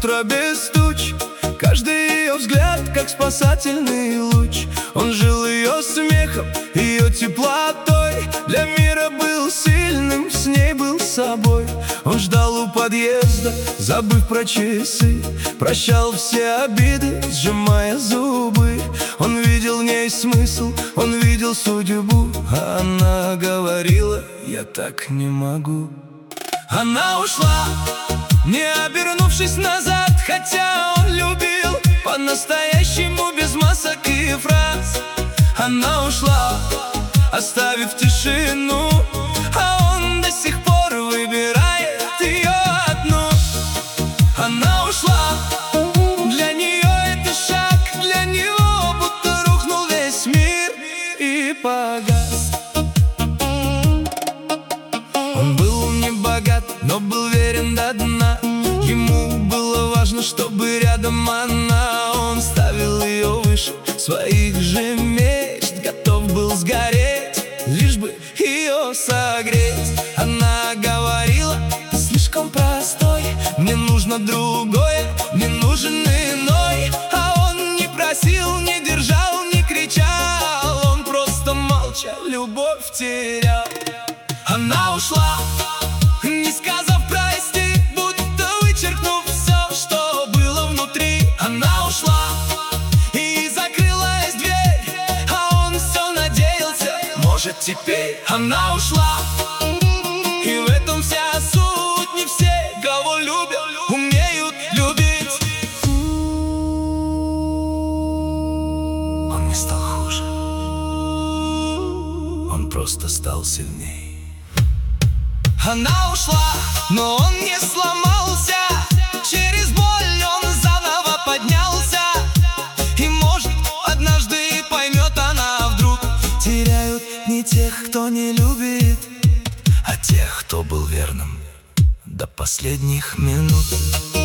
утро без туч, каждый ее взгляд, как спасательный луч. Он жил ее смехом, ее теплотой, для мира был сильным, с ней был собой. Он ждал у подъезда, забыв про часы, прощал все обиды, сжимая зубы. Он видел в ней смысл, он видел судьбу, а она говорила: я так не могу. Она ушла, не обернувшись назад, хотя он любил по-настоящему, без масок и фраз. Она ушла, оставив тишину, а он до сих пор выбирает ее одну. Она ушла, для нее это шаг, для него будто рухнул весь мир и погас. Он был не богат, но был верен до дна. Ему было важно, чтобы рядом она. Он ставил ее выше своих же мечт, готов был сгореть, лишь бы ее согреть. Она говорила: ты слишком простой, мне нужно другое, мне нужен иной. А он не просил, не держал, не кричал, он просто молча любовь терял. Она ушла, не сказав прости, будто вычеркнув все, что было внутри. Она ушла, и закрылась дверь, а он все надеялся, может теперь. Она ушла, и в этом вся суть. Не все, кого любят, умеют любить. Он не стал хуже, он просто стал сильней. Она ушла, но он не сломался, через боль он заново поднялся. И может однажды поймет она вдруг: теряют не тех, кто не любит, а тех, кто был верным до последних минут.